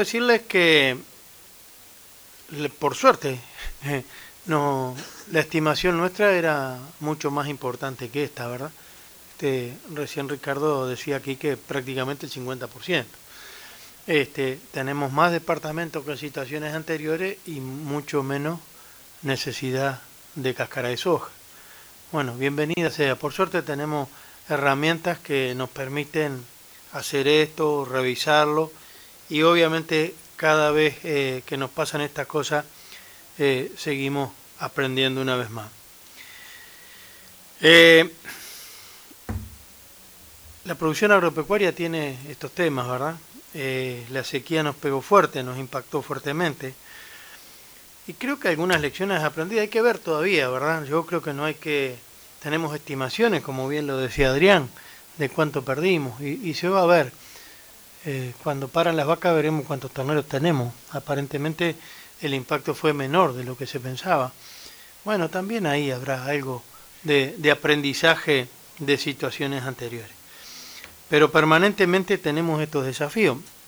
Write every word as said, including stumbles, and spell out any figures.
decirles que, por suerte, no, la estimación nuestra era mucho más importante que esta, ¿verdad? Este, recién Ricardo decía aquí que prácticamente el cincuenta por ciento. Este, tenemos más departamentos que en situaciones anteriores y mucho menos necesidad de cáscara de soja. Bueno, bienvenida sea. Por suerte tenemos herramientas que nos permiten hacer esto, revisarlo, y obviamente cada vez eh, que nos pasan estas cosas eh, seguimos aprendiendo una vez más. Eh, la producción agropecuaria tiene estos temas, ¿verdad? Eh, la sequía nos pegó fuerte, nos impactó fuertemente, y creo que algunas lecciones aprendidas hay que ver todavía, ¿verdad? Yo creo que no hay que... Tenemos estimaciones, como bien lo decía Adrián, de cuánto perdimos, y, y se va a ver. Eh, cuando paran las vacas veremos cuántos terneros tenemos. Aparentemente el impacto fue menor de lo que se pensaba. Bueno, también ahí habrá algo de, de aprendizaje de situaciones anteriores. Pero permanentemente tenemos estos desafíos.